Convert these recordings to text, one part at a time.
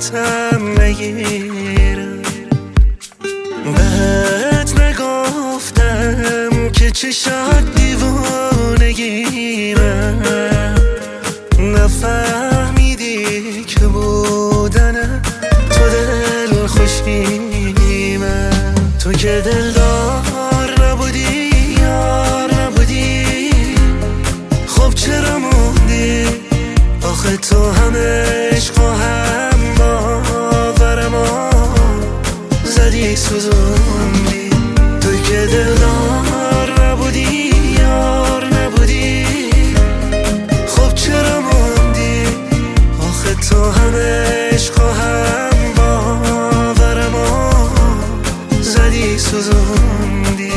راحتم نگیرم. بهت نگفتم که چشات دیوانگیمه، نفهمیدی که بودن تو دل خوشیمه. تو که دلدار نبودی، یار نبودی، خب چرا موندی؟ آخه تو هم عشق و هم باورمو زدی سوزوندی. تو که دلدار نبودی، یار نبودی، خب چرا موندی؟ آخه تو هم عشق و هم باورمو زدی سوزوندی.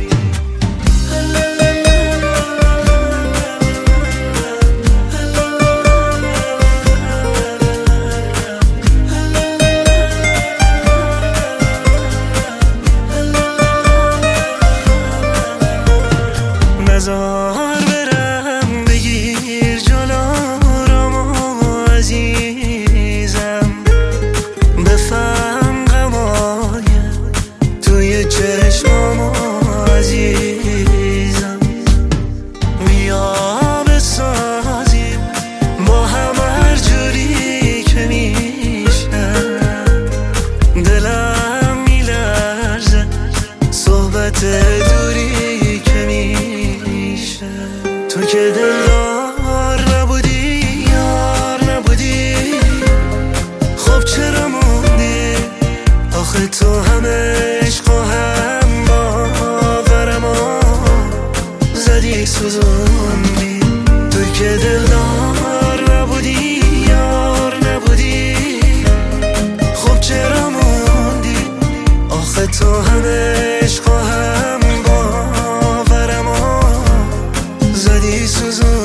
نزار برم بگیر جلومو عزیزم، بفهم غمای توی چشمامو عزیزم. بیا بسازیم با هم هر جوری که میشه، دلم میلرزه صحبت دوری که میشه. تو که دلدار نبودی، یار نبودی، خب چرا موندی؟ آخه تو هم عشق و هم باورمو زدی سوزوندی. تو که دلدار نبودی، یار نبودی، خب چرا موندی؟ آخه تو هم عشق و هم باورمو زدی سوزوندی.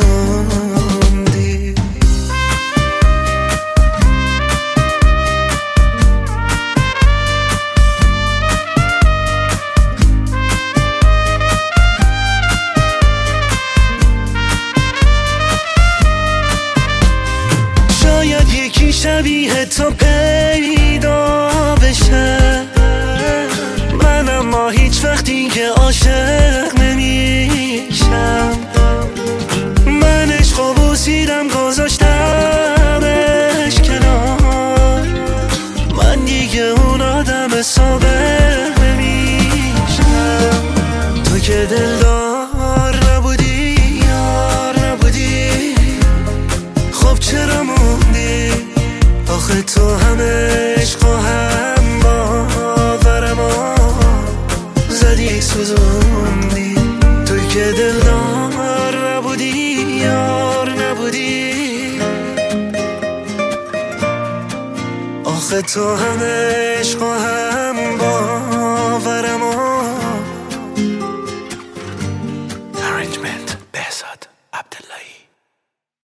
شاید یکی شبیه تو پیدا بشه، من اما هیچ وقتی که عاشق نمیشم. من عشق و بوسیدم گذاشتمش کنار، من دیگه اون آدم سابق نمیشم. تو که دلدار نبودی، یار نبودی، خب چرا موندی؟ آخه تو هم عشق و هم باورمو زدی سوزوندی. تو که دلدار نبودی، یار نبودی، آخه تو هم عشق و هم